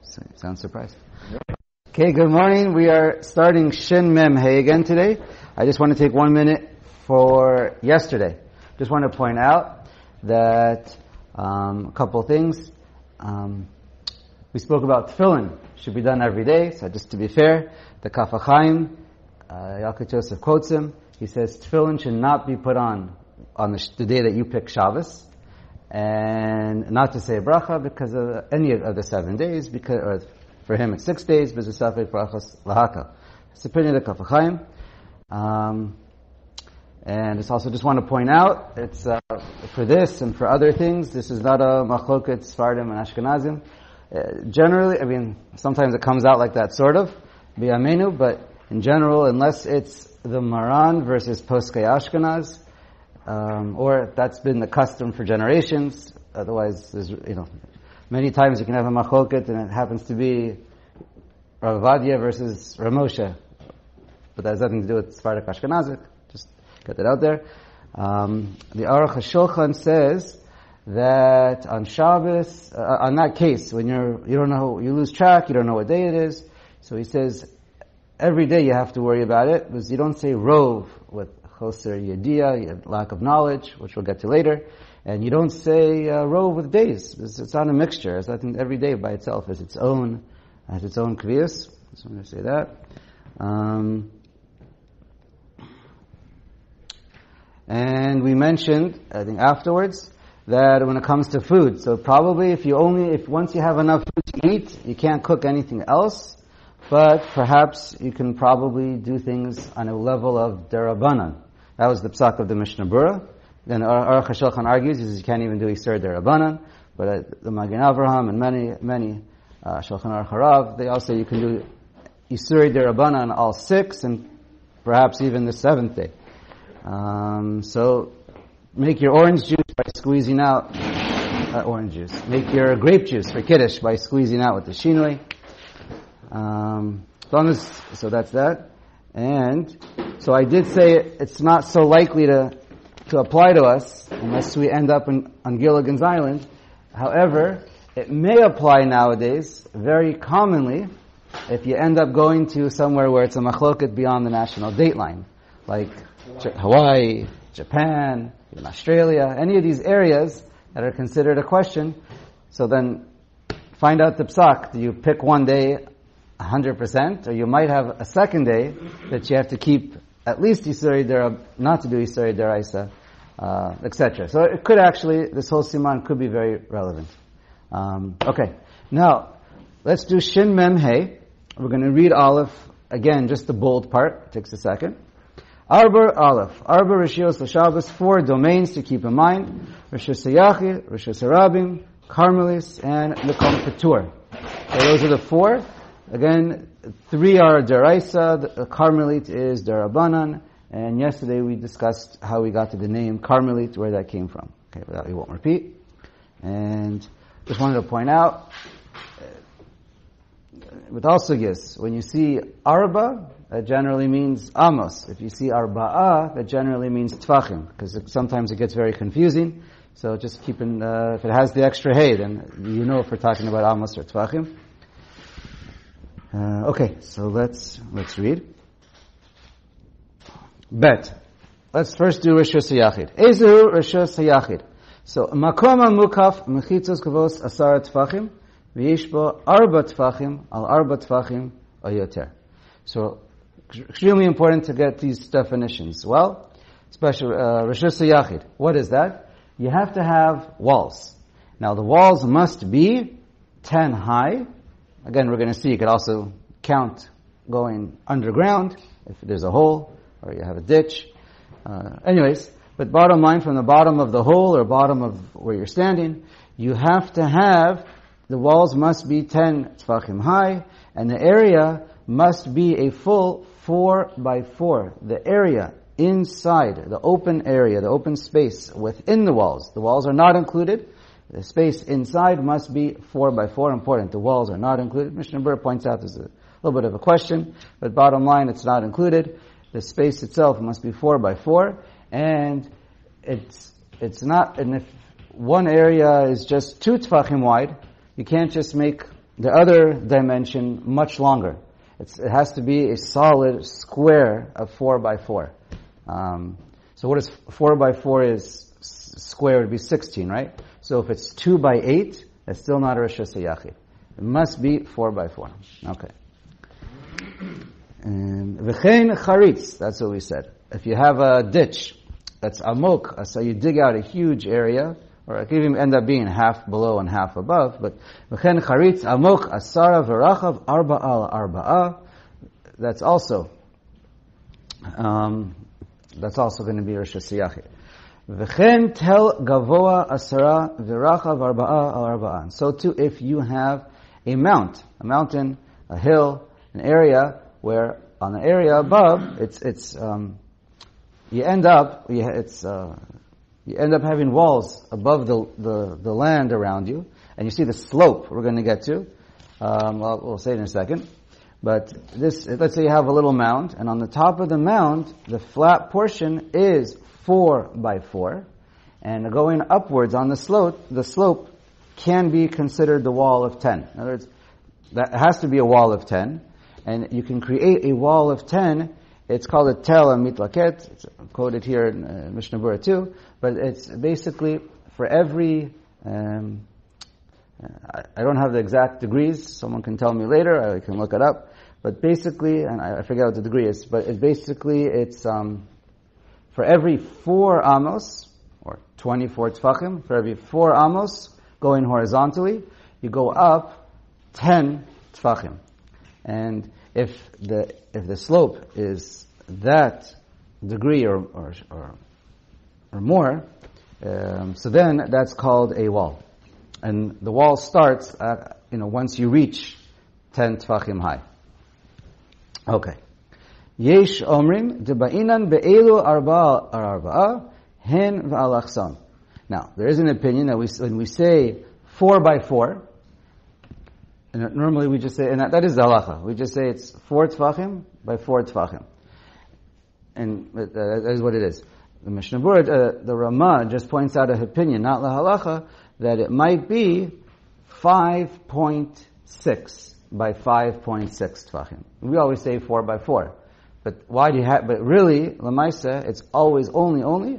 Sounds surprised. Okay, good morning. We are starting Shin Mem Hey again today. I just want to take 1 minute for yesterday. Just want to point out that a couple of things. We spoke about tefillin. Should be done every day. So just to be fair, the Kaf HaChaim, Yalkut Yosef quotes him. He says tefillin should not be put on the day that you pick Shabbos. And not to say bracha because of any of the 7 days, or for him it's 6 days, b'zusafek brachas lahaka. It's the opinion of the Kaf HaChaim. And it's also just want to point out, it's for this and for other things, this is not a machloket Sfardim and Ashkenazim. Generally, I mean, sometimes it comes out like that sort of, b'yameinu, but in general, unless it's the Maran versus Poskei Ashkenaz, or that's been the custom for generations. Otherwise, there's, many times you can have a machloket and it happens to be Rav Ovadia versus Rav Moshe. But that has nothing to do with Sephardic Ashkenazic. Just get that out there. The Aruch HaShulchan says that on Shabbos, on that case, when you don't know, you lose track, you don't know what day it is. So he says, every day you have to worry about it, because you don't say rov with choser yediyah, lack of knowledge, which we'll get to later, and you don't say rov with days. It's not a mixture. It's not every day by itself has its own kviyas. So I'm going to say that. And we mentioned, I think afterwards, that when it comes to food, so probably if once you have enough food to eat, you can't cook anything else, but perhaps you can probably do things on a level of derabanan. That was the psak of the Mishnah Berurah. Then Aruch HaShulchan argues, he says you can't even do Yisur derabanan, but the Magen Avraham and many Shulchan Aruch Harav, they all say you can do Yisur derabanan on all 6 and perhaps even the 7th day. So make your orange juice by squeezing out orange juice. Make your grape juice for Kiddush by squeezing out with the shinoi. So that's that. And so I did say it's not so likely to apply to us unless we end up on Gilligan's Island. However, it may apply nowadays very commonly if you end up going to somewhere where it's a machloket beyond the national dateline, like Hawaii, Japan, even Australia, any of these areas that are considered a question. So then find out the psak. Do you pick one day 100%, or you might have a second day that you have to keep at least Yisur Dera, not to do Yisur Deraisa, etc. So it could actually, this whole siman could be very relevant. Okay, now let's do Shin Mem Hey. We're going to read Aleph again, just the bold part. It takes a second. Arba Aleph. Arba Rishios L'Shabbos, 4 domains to keep in mind. Rishos HaYachid, Rishos HaRabim, Carmelis, and Mekom Ketur. So those are the 4. Again, 3 are Deraisa, the Carmelit is Derabanan, and yesterday we discussed how we got to the name Carmelit, where that came from. Okay, that we won't repeat. And just wanted to point out, with all sugyas, when you see Arba, that generally means Amos. If you see Arba'ah, that generally means Tfachim, because sometimes it gets very confusing. So just keep in, if it has the extra Hey, then you know if we're talking about Amos or Tfachim. Okay, so let's read. Bet. Let's first do Rishos HaYachid. Ezehu Rishos HaYachid. So, Makom HaMukaf Mechitzos Kavos Asara Tfachim V'yish Bo Arba Tfachim Al Arba Tfachim O Yoter. So, extremely important to get these definitions. Well, especially Rishos HaYachid. What is that? You have to have walls. Now, the walls must be 10 high. Again, we're going to see, you could also count going underground if there's a hole or you have a ditch. But bottom line, from the bottom of the hole or bottom of where you're standing, you have to have, the walls must be 10 tfachim high, and the area must be a full 4 by 4. The area inside, the open area, the open space within the walls are not included. The space inside must be 4 by 4. Important. The walls are not included. Mishnah Berurah points out there's a little bit of a question, but bottom line, it's not included. The space itself must be 4 by 4, and it's not. And if one area is just 2 tefachim wide, you can't just make the other dimension much longer. It has to be a solid square of 4 by 4. So what is 4 by 4 is square would be 16, right? So if it's 2 by 8, it's still not a Rishus HaYachid. It must be 4 by 4. Okay. V'chein charitz, that's what we said. If you have a ditch that's amok, so you dig out a huge area, or it could even end up being half below and half above, but v'chein charitz amok asara v'rachav arba'a arba'a, that's also going to be Rishus HaYachid. V'chen tel gavoa asara v'rachav arba'a al arba'a. So too, if you have a mountain, a hill, an area where on the area above, you end up having walls above the land around you, and you see the slope we're going to get to. We'll say it in a second. But let's say you have a little mound, and on the top of the mound, the flat portion is 4 by 4, and going upwards on the slope can be considered the wall of 10. In other words, that has to be a wall of 10, and you can create a wall of 10. It's called a tel mitlaket. It's quoted here in Mishnah Berurah too, but it's basically for every. I don't have the exact degrees. Someone can tell me later. I can look it up. But basically, and I forget what the degree is, but it's for every 4 amos, or 24 tfachim, for every 4 amos going horizontally, you go up 10 tfachim. And if the slope is that degree or more, so then that's called a wall. And the wall starts at, once you reach 10 tfachim high. Okay. Yesh omrim deba'inan be'elu arba'a hen v'alachson. Now, there is an opinion that when we say 4 by 4, and normally we just say, and that is the halacha, we just say it's 4 tfachim by 4 tfachim. And that is what it is. The Mishnah Berurah, the Ramah just points out an opinion, not the halacha, that it might be 5.6 by 5.6 tfachim. We always say 4 by 4. But but really, Lamaisa, it's always only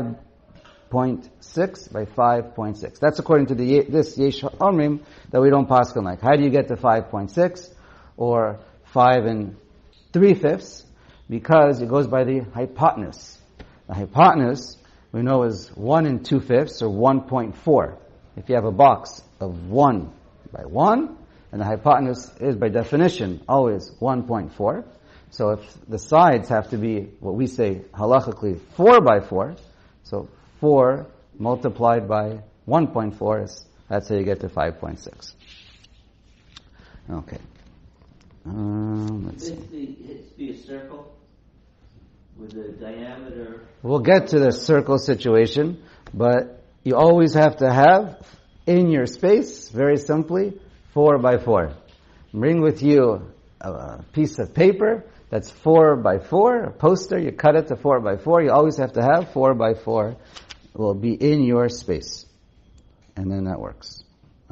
5.6 by 5.6. That's according to this Yesh Omrim that we don't paskin like. How do you get to 5.6 or 5 3/5? Because it goes by the hypotenuse. The hypotenuse we know is 1 2/5 or 1.4. If you have a box of 1 by 1, and the hypotenuse is by definition always 1.4. So if the sides have to be what we say halachically 4 by 4, so 4 multiplied by 1.4 that's how you get to 5.6. Okay. Let's see. It's be a circle with a diameter. We'll get to the circle situation, but you always have to have in your space, very simply, 4 by 4. Bring with you a piece of paper that's 4 by 4, a poster, you cut it to 4 by 4. You always have to have 4 by 4. It will be in your space. And then that works.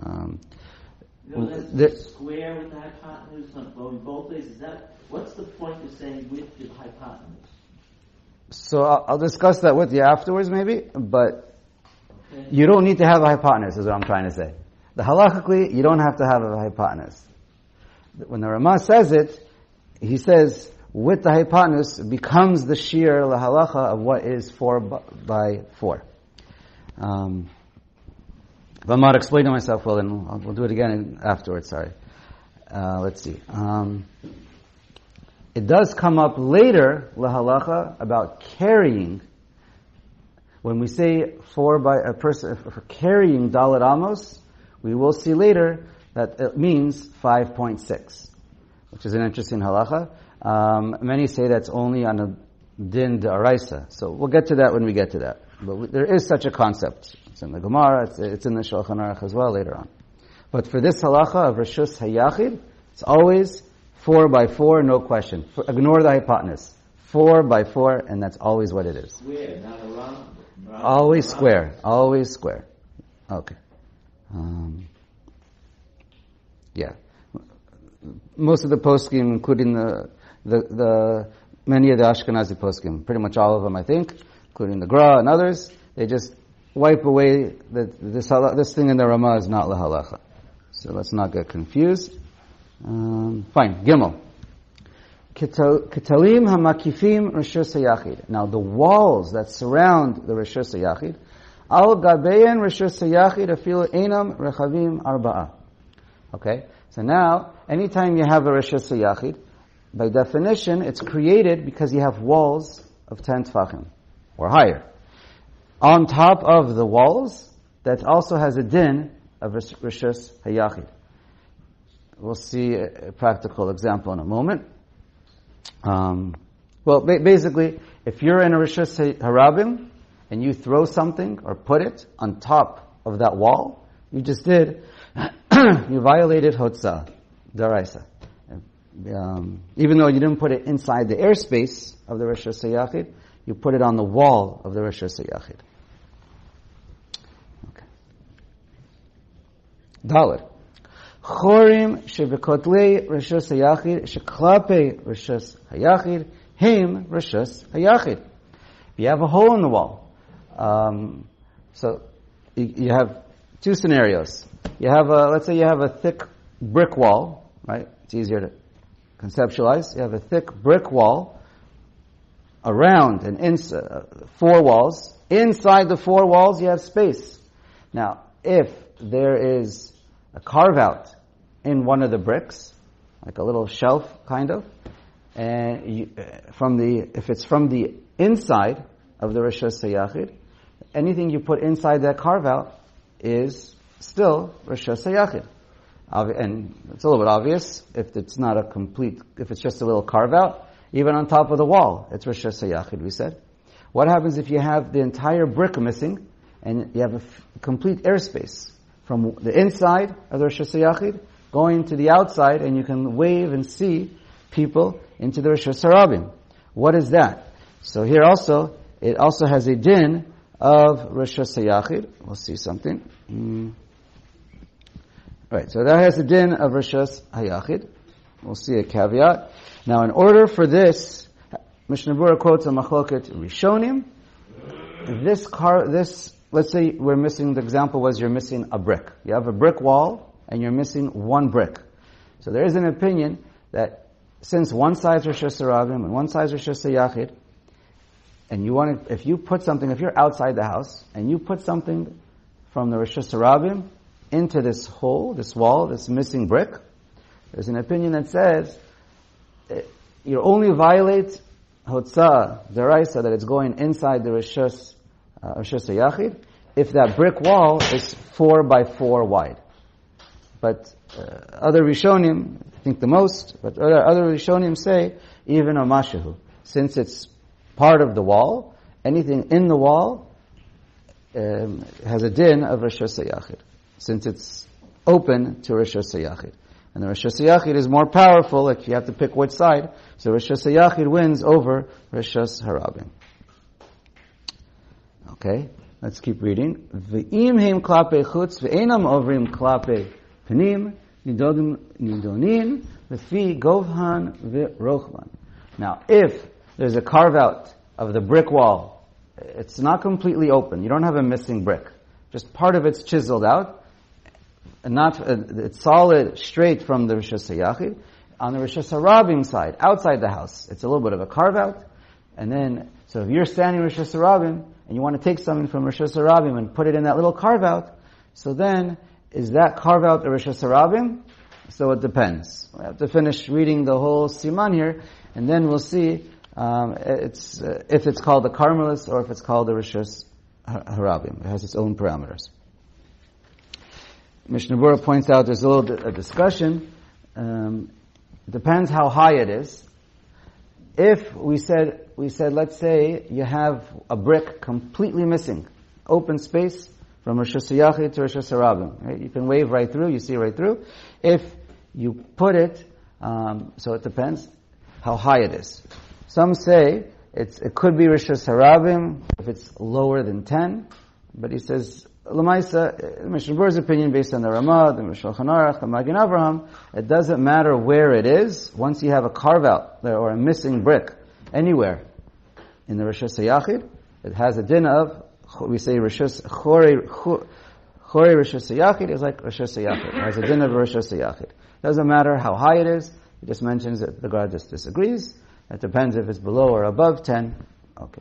The square with the hypotenuse on both ways. What's the point of saying with the hypotenuse? So I'll discuss that with you afterwards maybe, but you don't need to have a hypotenuse is what I'm trying to say. The halachically, you don't have to have a hypotenuse. When the Ramah says it, he says, with the hypotenuse, it becomes the shear, the halacha, of what is 4 by 4. If I'm not explaining myself well, then we'll do it again afterwards, sorry. Let's see. It does come up later, la halacha, about carrying. When we say 4 by a person, for carrying Dalet Amos, we will see later that it means 5.6, which is an interesting halacha. Many say that's only on a din d'oraisa. So we'll get to that when we get to that. But there is such a concept. It's in the Gemara, it's in the Shulchan Aruch as well later on. But for this halacha of Rishus HaYachid, it's always 4 by 4, no question. Ignore the hypotenuse. 4 by 4, and that's always what it is. Square, not around. Always square. Always square. Okay. Yeah. Most of the poskim, including the many of the Ashkenazi poskim, pretty much all of them, I think, including the Gra and others, they just wipe away this thing in the Ramah is not lahalacha. So let's not get confused. Fine. Gimel. Kitalim hamakifim rishus hayachid. Now the walls that surround the rishus hayachid, al gabein rishus hayachid afilu einam rechavim arba'a. Okay. So now, anytime you have a rishus hayachid, by definition, it's created because you have walls of 10 tfachim or higher. On top of the walls, that also has a din of rishus hayachid. We'll see a practical example in a moment. Basically, if you're in a rishus harabim and you throw something or put it on top of that wall, you just did, you violated hotzah, daraisa. Even though you didn't put it inside the airspace of the rishus hayachid, you put it on the wall of the rishus hayachid. Okay. Dalet. Chorim shebekotlei rishus hayachid sheklape rishus hayachid heim rishus hayachid. You have a hole in the wall. So you have two scenarios. You have let's say you have a thick brick wall, right? It's easier to conceptualize. You have a thick brick wall around and four walls. Inside the four walls, you have space. Now, if there is a carve out in one of the bricks, like a little shelf, kind of, and if it's from the inside of the rishus hayachid, anything you put inside that carve out is still rishus hayachid. And it's a little bit obvious if it's not if it's just a little carve out, even on top of the wall, it's rishus hayachid, we said. What happens if you have the entire brick missing and you have a complete airspace from the inside of the rishus hayachid going to the outside, and you can wave and see people into the rishus harabim? What is that? So here also, it also has a din of rishus hayachid. We'll see something. Right, so that has a din of rishus hayachid. We'll see a caveat. Now, in order for this, Mishnah Berurah quotes a machloket rishonim. Let's say we're missing, the example was you're missing a brick. You have a brick wall, and you're missing one brick. So there is an opinion that since one side is rishus harabim and one side is rishus hayachid, and if you're outside the house, and you put something from the rishus harabim into this hole, this wall, this missing brick, there's an opinion that says you only violate hotzah deraisa, that it's going inside the rishus hayachid, if that brick wall is 4 by 4 wide. But other rishonim, I think the most, but other rishonim say even a mashahu, since it's part of the wall, anything in the wall has a din of rishus hayachid, since it's open to rishus hayachid. And the rishus hayachid is more powerful, like you have to pick which side, so rishus hayachid wins over rishus harabim. Okay, let's keep reading. V'im heim klape chutz v'einam ovrim klape panim nidonin v'fi govhan v'rochman. Now, if there's a carve out of the brick wall, it's not completely open. You don't have a missing brick. Just part of it's chiseled out, and it's solid, straight from the rishus hayachid. On the rishus harabim side, outside the house, it's a little bit of a carve out, and then so if you're standing rishus harabim and you want to take something from rishus harabim and put it in that little carve out, so then is that carve out a rishus harabim? So it depends. We have to finish reading the whole siman here, and then we'll see if it's called the Carmelis or if it's called the rishus harabim. It has its own parameters. Mishnah Berurah points out there's a little bit of discussion. It depends how high it is. If we said, let's say you have a brick completely missing, open space from rishus hayachid to rishus harabim. Right? You can wave right through, you see right through. If you put it, so it depends how high it is. Some say it could be rishus harabim if it's lower than 10, but he says Lamaisa, Mishnah Berurah's opinion based on the Ramah, the Shulchan Aruch, the Magen Avraham, it doesn't matter where it is, once you have a carve out there or a missing brick anywhere in the Rosh Hashanah, it has a din of, we say Chorei Rosh Hashanah is like Rosh Hashanah. It has a din of Rosh Hashanah. Doesn't matter how high it is, it just mentions that the Gemara just disagrees. It depends if it's below or above 10. Okay.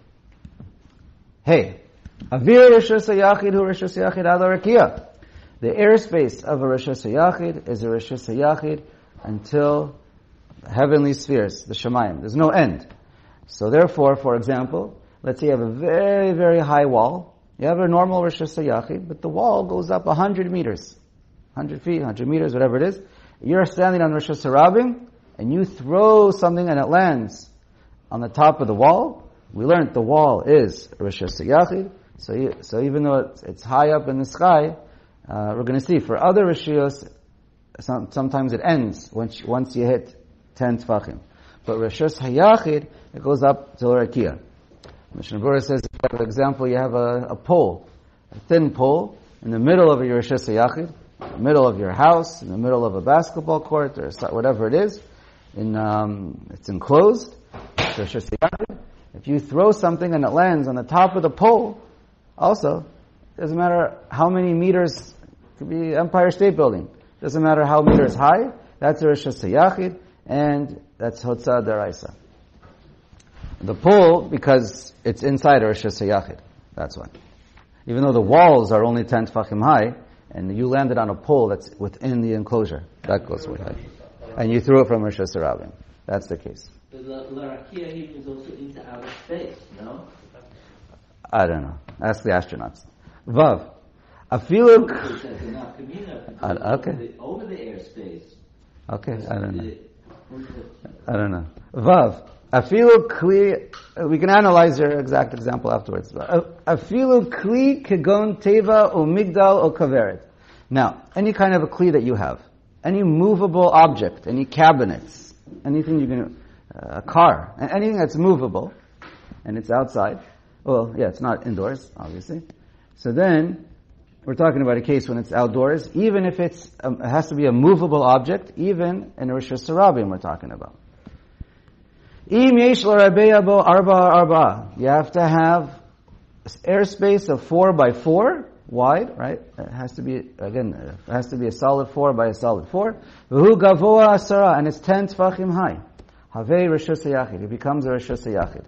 Hey. Avir Rosh Hashanah hu Rosh Hashanah ad Rakia. The airspace of a Rosh Hashanah is a Rosh Hashanah until the heavenly spheres, the Shemayim. There's no end. So therefore, for example, let's say you have a very, very high wall. You have a normal Rosh Hashanah, but the wall goes up 100 meters. 100 feet, 100 meters, whatever it is. You're standing on Rosh Hashanah, and you throw something and it lands on the top of the wall. We learned the wall is Rosh Hashanah. So even though it's high up in the sky, we're going to see for other Rishiyos, sometimes it ends once you hit 10 Tfachim. But Rosh Hashanah, it goes up to Rakia. Mishnah Berurah says, for example, you have a pole, a thin pole, in the middle of your Rosh Hashanah, in the middle of your house, in the middle of a basketball court, or whatever it is, it's enclosed, it's Rosh Hashanah. If you throw something and it lands on the top of the pole, also, doesn't matter how many meters, it could be Empire State Building, doesn't matter how meters high, that's a Rosh Hashanah, and that's Hotzah Daraisa. The pole, because it's inside a Rosh Hashanah, that's why. Even though the walls are only 10 tefachim high, and you landed on a pole that's within the enclosure, that goes way high. And you threw it from Rosh Hashanah. That's the case. But Larakia is also into outer space, no? I don't know. Ask the astronauts. Vav. Afilu. Okay. Over the airspace. Okay, I don't know. Vav. Afilu kli. We can analyze your exact example afterwards. Afilu kli kegon teva o migdal o kaveret. Now, any kind of a kli that you have, any movable object, any cabinets, anything you can, a car, anything that's movable, and it's outside. Well, yeah, it's not indoors, obviously. So then, we're talking about a case when it's outdoors, even if it has to be a movable object, even in a Rosh Hashanah we're talking about. Im yesh l'rabeya bo arba. You have to have airspace of 4 by 4 wide, right? It has to be, again, it has to be a solid 4 by a solid 4. V'hu gavoa asara, and it's 10 tefachim high. Havei Rosh Hashanah. It becomes a Rosh Hashanah.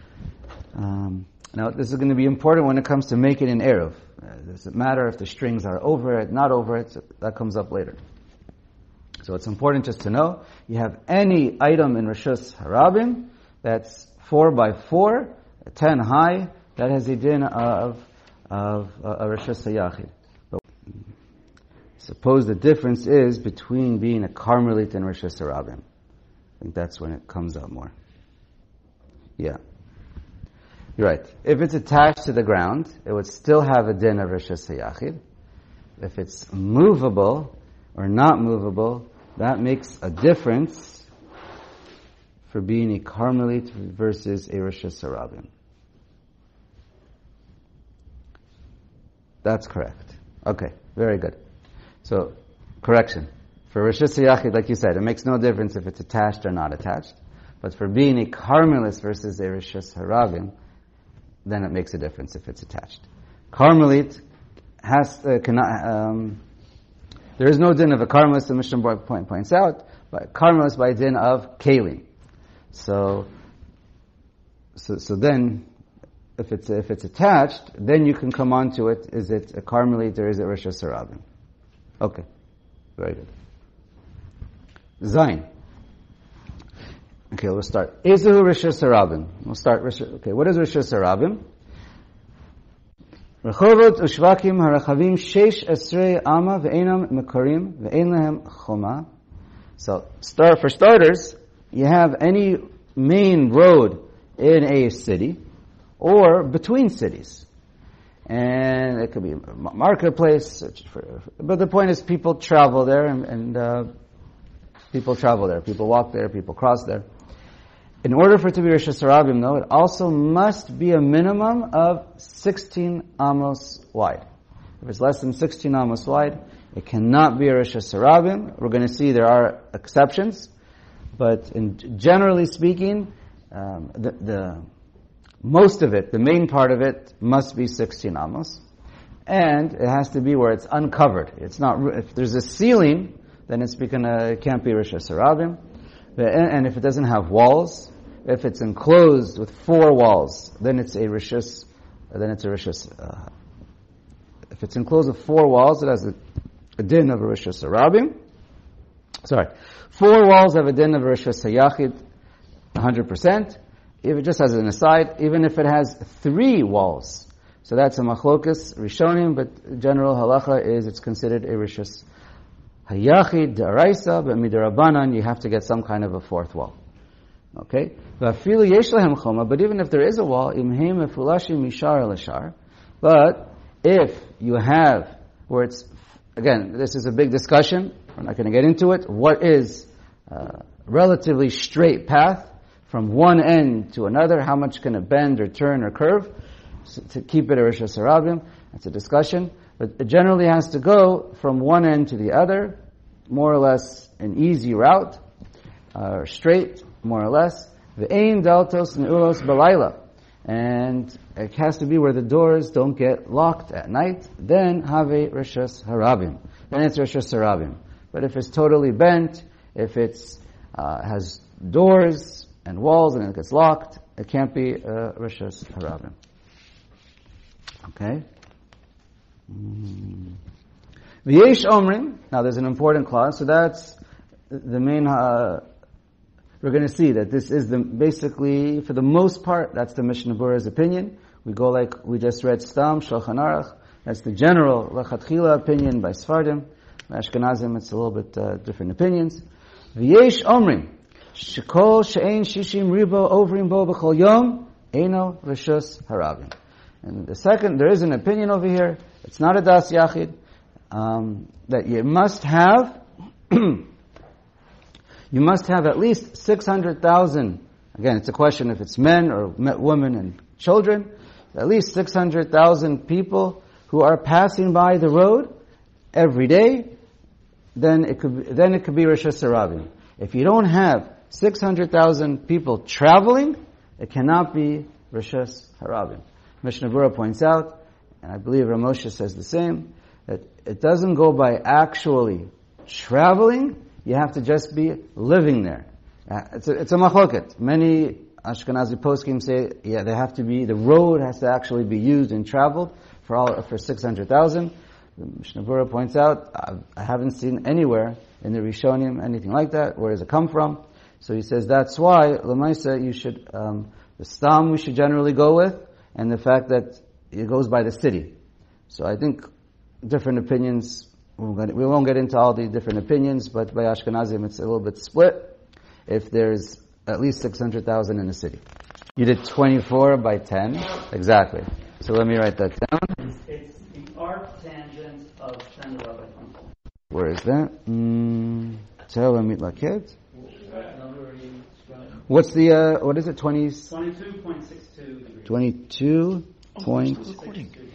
Now, this is going to be important when it comes to make it in Erev. It doesn't matter if the strings are over it, not over it, so that comes up later. So it's important just to know, you have any item in Rosh Hashanah that's 4 by 4, 10 high, that has a din of a Rosh Hashanah. Suppose the difference is between being a Carmelite and Rosh Hashanah. I think that's when it comes out more. Yeah. You're right. If it's attached to the ground, it would still have a din of Rosh Hashanah. If it's movable or not movable, that makes a difference for being a Carmelite versus a Rosh Hashanah. That's correct. Okay, very good. So, correction. For Rosh Hashanah, like you said, it makes no difference if it's attached or not attached. But for being a Carmelite versus a Rosh Hashanah, then it makes a difference if it's attached. Carmelite cannot. There is no din of a Carmelite, the Mishnah Berurah points out, but Carmelite by din of Kalim. So then, if it's attached, then you can come on to it. Is it a Carmelite or is it Rosh Hashanah? Okay, very good. Zayin. Okay, we'll start. Ezehu Rosh Hashanah. We'll start. Okay, what is Rosh Hashanah? Rechovot ushvakim harachavim sheish esrei ama ve'enam mekarim ve'en lehem choma. So, for starters, you have any main road in a city or between cities. And it could be a marketplace, but the point is people travel there and people travel there. People walk there, people cross there. In order for it to be Rosh Hashanah, though, it also must be a minimum of 16 amos wide. If it's less than 16 amos wide, it cannot be a Rishus Harabim. We're going to see there are exceptions, but generally speaking, the most of it, the main part of it, must be 16 amos, and it has to be where it's uncovered. It's not. If there's a ceiling, then it can't be Rishus Harabim. And if it doesn't have walls, if it's enclosed with 4 walls, then it's a Rishus. If it's enclosed with 4 walls, it has a din of a Rishus Harabim. 4 walls have a din of a Rishus Hayachid, 100%. If it just has an aside, even if it has 3 walls. So that's a machlokas rishonim, but general halacha is it's considered a Rishus Hayachid, D'Araisa, but Midarabanan, you have to get some kind of a 4th wall. Okay? But even if there is a wall, but if you have, where it's, again, this is a big discussion, we're not going to get into it, what is a relatively straight path from one end to another, how much can it bend or turn or curve, so to keep it a Rishus Harabim, that's a discussion, but it generally has to go from one end to the other, more or less an easy route, or straight, more or less. V'ein daltos neuros balayla, and it has to be where the doors don't get locked at night. Then have Rishus Harabim. Then it's Rishus Harabim. But if it's totally bent, if it's has doors and walls and it gets locked, it can't be Rishus Harabim. Okay. V'yesh omrim. Now there's an important clause. So that's the main. We're going to see that this is basically, for the most part, that's the Mishnah Berurah's opinion. We go like we just read Stam, Shulchan Aruch. That's the general Lechatchila opinion by Sfardim. By Ashkenazim, it's a little bit different opinions. V'yesh omrim. Shekol she'ein shishim ribo ovrim bo b'chol yom eino Rishus Harabim. And the second, there is an opinion over here. It's not a Das Yachid. That you must have at least 600,000. Again, it's a question if it's men or women and children. At least 600,000 people who are passing by the road every day. Then it could be Rishus Harabim. If you don't have 600,000 people traveling, it cannot be Rishus Harabim. Mishnah Berurah points out, and I believe Rav Moshe says the same, that it doesn't go by actually traveling. You have to just be living there. It's a machloket. Many Ashkenazi poskim say, the road has to actually be used and traveled for 600,000. Mishnah Berurah points out, I haven't seen anywhere in the Rishonim anything like that. Where does it come from? So he says that's why Lamaisa you should the stam we should generally go with, and the fact that it goes by the city. So I think different opinions. We won't get into all the different opinions, but by Ashkenazim it's a little bit split. If there's at least 600,000 in the city, you did 24 by 10 exactly. So let me write that down. It's the arc tangent of 10 by 24. Where is that? Telamit Laket. What's the what is it? 22.62 degrees. 22.